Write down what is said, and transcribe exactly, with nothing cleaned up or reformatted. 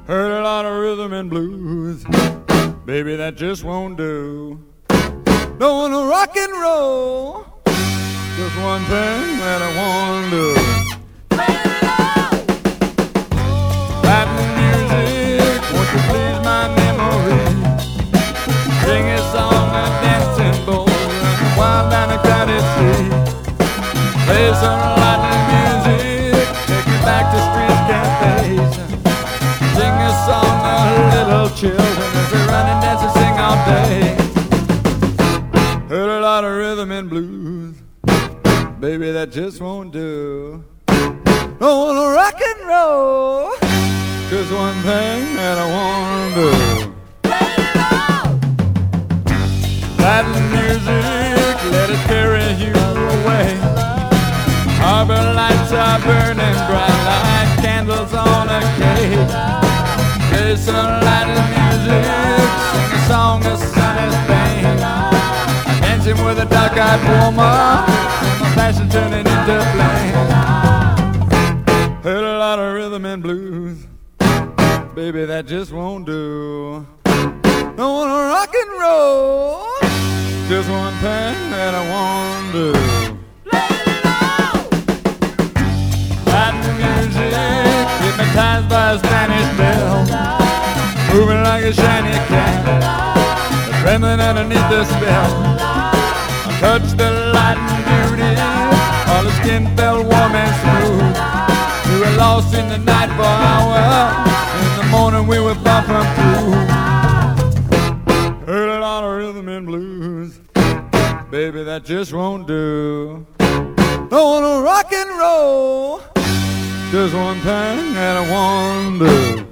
Heard a lot of rhythm and blues. Baby, that just won't do. Don't wanna rock and roll. Just one thing that I wanna do. Latin music, won't you please my memory? Sing a song of dancing bulls and wild down a crowded street. Play some Latin music, take you back to street cafes. Sing a song of little children as they run and dance and sing all day. Heard a lot of rhythm and blues. Baby, that just won't do. Don't wanna rock and roll. Just one thing that I wanna do. Latin music, let it carry you away. Harbor lights are burning bright like candles on a cake. Play some Latin music, sing a song of sunny Spain. Dancing with a dark-eyed woman, and my passion turning into flame. Heard a lot of rhythm and blues. Baby, that just won't do. Don't wanna rock and roll. Just one thing that I wanna do. Latin music, hypnotized by a Spanish bell, moving like a shiny cat, trembling underneath the spell. I touched the Latin beauty, all the skin felt warm and smooth. We were lost in the night for hours. In the morning we were bumping through. Heard a lot of rhythm and blues. Baby, that just won't do. Don't wanna rock and roll. Just one thing that I wanna do.